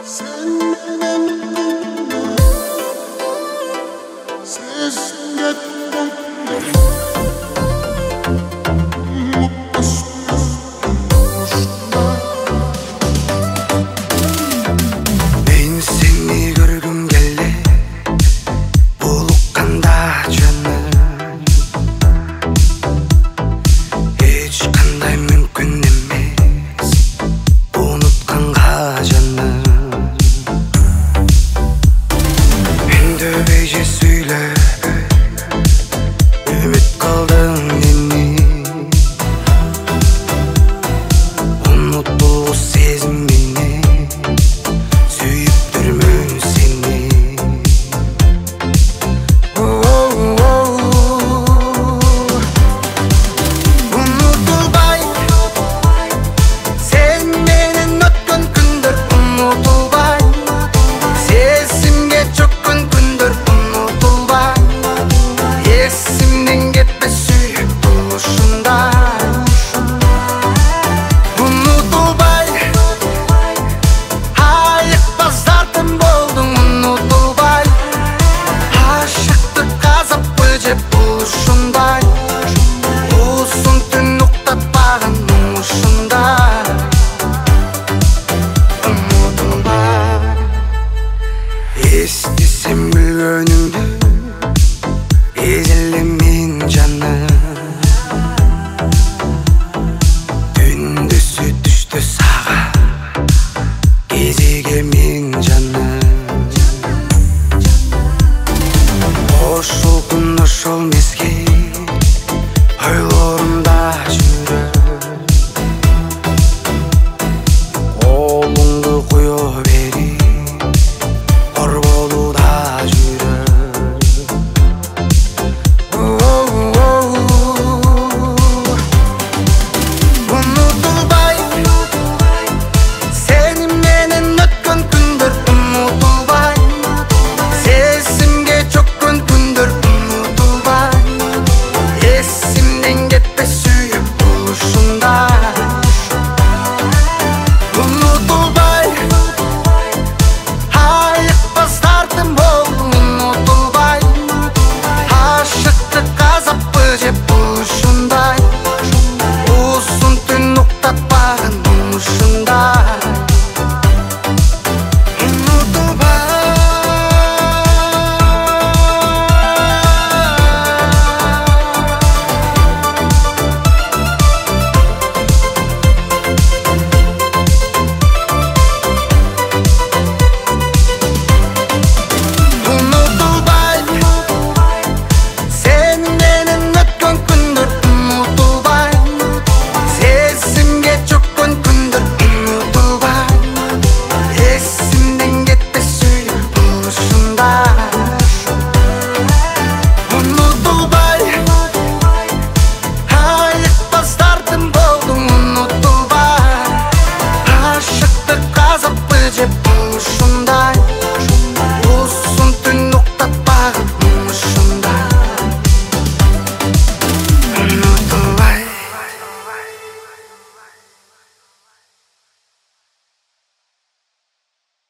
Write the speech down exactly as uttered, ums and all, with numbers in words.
Sen benim sesimde мен сени көргүм келди булукканда жаным, эч кандай мүмкүн эмес унутканга жаным. Үндөбөй же сүйлөп үмүт кылдың мени, унутулгус сезим менен сүйүп жүрмүн сени. Унутулбай сен менен өткөн күндөр, унутулбай сезимге чөккөн күндөр, унутулбай эсимден кетпес сүйүп болушундай. Унутулбай айыкпаздардын болдуң, унутулбай ашыктык азапты жеп болушундай. Узун түн уктатпаган мумушундай. Унутулбай эстесем күлгөнүңдү, эзелем мен жаным. Түндүсү түштү сага кезеге мен жаным. Ошол күн ошол мезгил ойлорумда жүрөт. Колуңду куё берип корболууда жүрөт. Унутулбай сени менен өткөн күндөр, унутулбай сезимге чөккөн күндөр, унутулбай эсимден кетпес сүйүп болушундай. Унутулбай